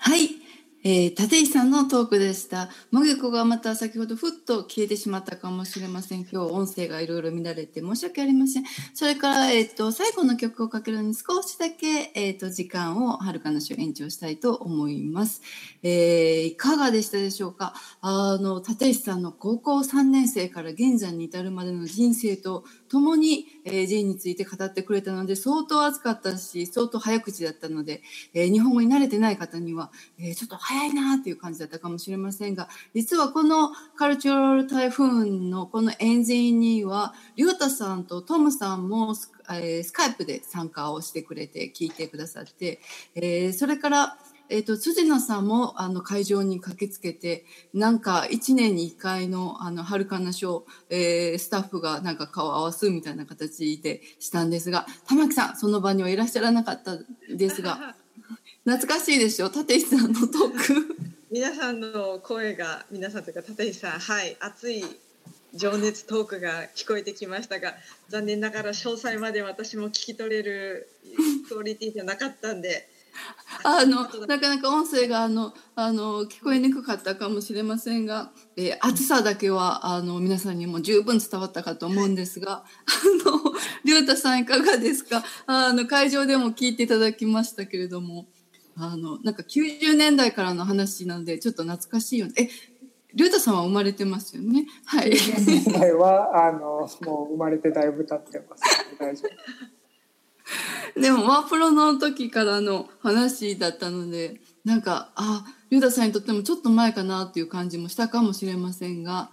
はい、立石さんのトークでした。もげこがまた先ほどふっと消えてしまったかもしれません。今日音声がいろいろ乱れて申し訳ありません。それから、最後の曲をかけるのに少しだけ、時間をはるかの週延長したいと思います。いかがでしたでしょうか。立石さんの高校3年生から現在に至るまでの人生とともに、ジンについて語ってくれたので、相当熱かったし、相当早口だったので、日本語に慣れてない方には、ちょっと早いなっていう感じだったかもしれませんが、実はこのカルチュラル台風のこの演説には、リュウタさんとトムさんもスカイプで参加をしてくれて聞いてくださって、それから、辻野さんも会場に駆けつけて、なんか1年に1回のはるかなショー、スタッフがなんか顔を合わすみたいな形でしたんですが、玉木さんその場にはいらっしゃらなかったですが、懐かしいでしょ、立石さんのトーク。 皆さんの声が、皆さんというか立石さん、はい、熱い情熱トークが聞こえてきましたが、残念ながら詳細まで私も聞き取れるクオリティじゃなかったんで、 なかなか音声が聞こえにくかったかもしれませんが、暑さだけは皆さんにも十分伝わったかと思うんですが、りょうたさんいかがですか。会場でも聞いていただきましたけれども、なんか90年代からの話なのでちょっと懐かしいよね。りょうたさんは生まれてますよね。はい。 90年代はもう生まれてだいぶ経ってます、ね。大丈夫。 でもワープロの時からの話だったので、なんかリュウダさんにとってもちょっと前かなっていう感じもしたかもしれませんが、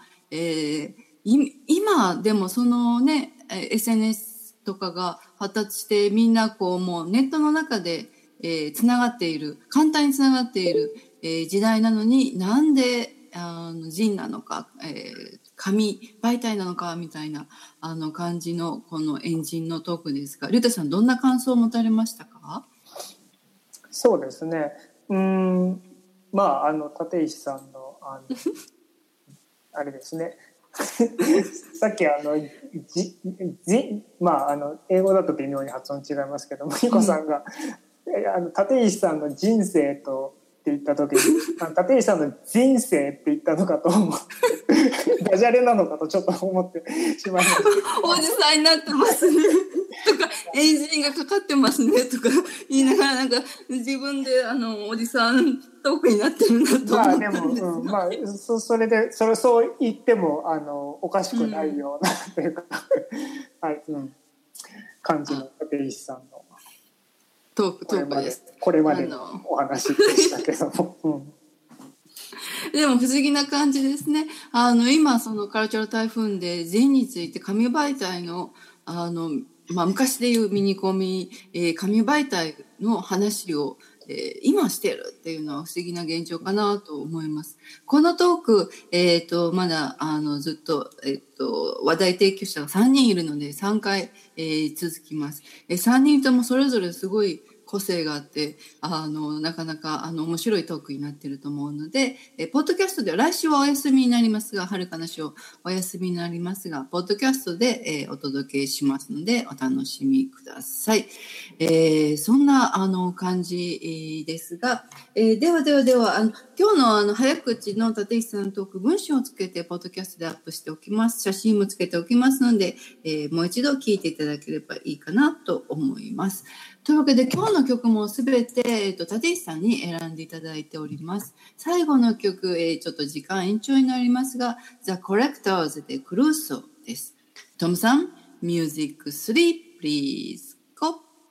今でもそのね SNS とかが発達してみんなこうもうネットの中でつながっている、簡単につながっている、時代なのに、なんで人なのか、紙媒体なのかみたいな感じのこのエンジンのトークですが、リュウタさんどんな感想を持たれましたか？ そうですね。まあ立石さんのあれですね。さっきまあ英語だと微妙に発音違いますけど、マリコさんが、立石さんの人生とって言った時に立石さんの人生って言ったのかと思ってダジャレなのかとちょっと思ってしまいました。 おじさんになってますねとかエンジンがかかってますねとか言いながら、なんか自分でおじさんトークになってるなと思ったんですが、 まあでも、それでそう言ってもおかしくないような、というか、はい、感じの立石さんのトークです。 これまでのお話でしたけども、 でも不思議な感じですね。今そのカルチャル台風で禅について紙媒体の昔でいうミニコミ、紙媒体の話を、今してるっていうのは不思議な現状かなと思います。このトーク、まだずっと、話題提供者が3人いるので3回、続きます。3人ともそれぞれすごい個性があって、なかなか面白いトークになっていると思うので、ポッドキャストでは来週はお休みになりますが、はるかなしょお休みになりますが、ポッドキャストで、お届けしますのでお楽しみください。そんな感じですが、では今日の早口の立石さんのトーク、文章をつけてポッドキャストでアップしておきます。写真もつけておきますので、もう一度聞いていただければいいかなと思います。というわけで今日の曲もすべて、立石さんに選んでいただいております。最後の曲、ちょっと時間延長になりますが、The Collectors でクルーソーです。トムさん、ミュージック3、please go。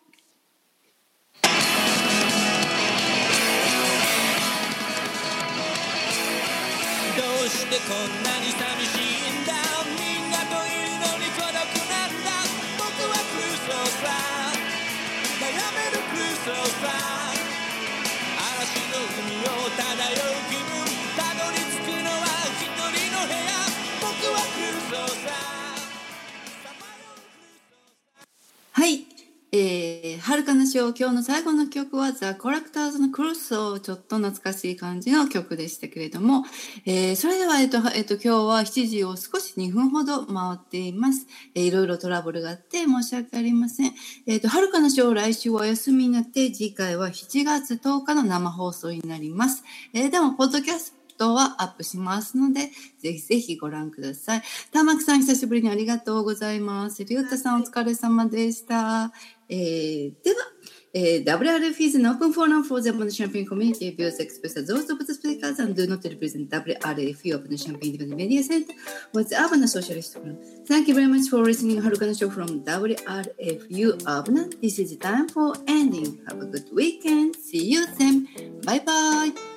どうしてこんなに寂しいんだ、みんなといるのに孤独なんだ、僕はクルーソーさ、悩めるクルーソーさ、嵐の海を漂う気分、たどり着くのは一人の部屋、僕はクルーソーさ。 はい、ははるかなショー、今日の最後の曲はザ・コレクターズのクルソー、ちょっと懐かしい感じの曲でしたけれども、それでは、今日は7時を少し2分ほど回っています。いろいろトラブルがあって申し訳ありません。はるかなショー、来週はお休みになって、次回は7月10日の生放送になります。でも、ポッドキャストはアップしますので、ぜひぜひご覧ください。たまくさん、久しぶりにありがとうございます。りゅうたさん、お疲れ様でした。では、WRF is an open forum for the Open Champagne community. Views expressed are those of the speakers and do not represent WRF Open Champagne Independent Media Center or the Urban Socialist Forum. Thank you very much for listening. Harukana Show from WRFU Urban. This is the time for ending. Have a good weekend. See you then. Bye bye.